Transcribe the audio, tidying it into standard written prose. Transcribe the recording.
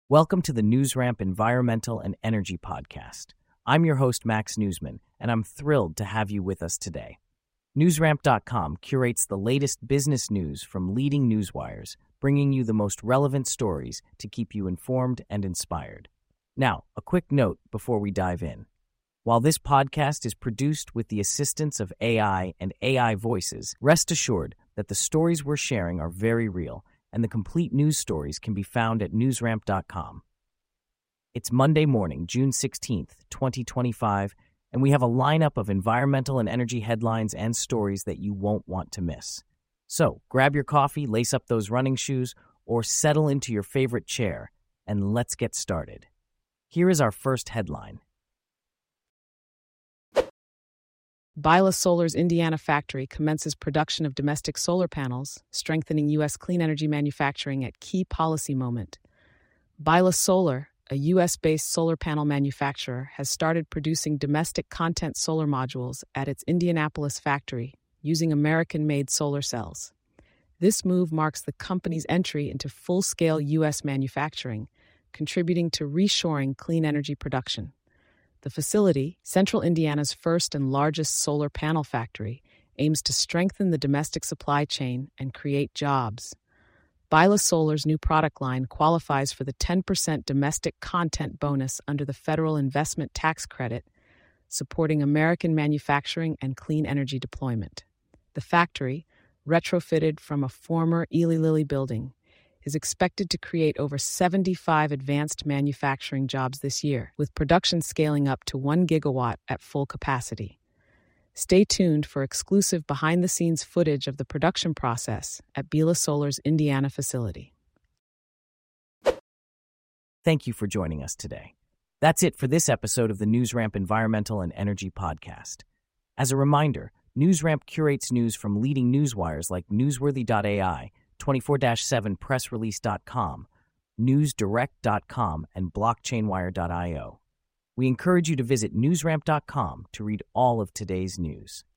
Welcome to the NewsRamp Environmental and Energy Podcast. I'm your host, Max Newsman, and I'm thrilled to have you with us today. NewsRamp.com curates the latest business news from leading newswires, bringing you the most relevant stories to keep you informed and inspired. Now, a quick note before we dive in. While this podcast is produced with the assistance of AI and AI voices, rest assured that the stories we're sharing are very real, and the complete news stories can be found at newsramp.com. It's Monday morning, June 16th, 2025, and we have a lineup of environmental and energy headlines and stories that you won't want to miss. So, grab your coffee, lace up those running shoes, or settle into your favorite chair, and let's get started. Here is our first headline. Bila Solar's Indiana factory commences production of domestic solar panels, strengthening U.S. clean energy manufacturing at key policy moment. Bila Solar, a U.S.-based solar panel manufacturer, has started producing domestic content solar modules at its Indianapolis factory using American-made solar cells. This move marks the company's entry into full-scale U.S. manufacturing, contributing to reshoring clean energy production. The facility, Central Indiana's first and largest solar panel factory, aims to strengthen the domestic supply chain and create jobs. Bila Solar's new product line qualifies for the 10% domestic content bonus under the federal investment tax credit, supporting American manufacturing and clean energy deployment. The factory, retrofitted from a former Eli Lilly building, is expected to create over 75 advanced manufacturing jobs this year, with production scaling up to 1 gigawatt at full capacity. Stay tuned for exclusive behind-the-scenes footage of the production process at Bila Solar's Indiana facility. Thank you for joining us today. That's it for this episode of the NewsRamp Environmental and Energy Podcast. As a reminder, NewsRamp curates news from leading newswires like Newsworthy.ai, 24/7pressrelease.com, newsdirect.com, and blockchainwire.io. We encourage you to visit newsramp.com to read all of today's news.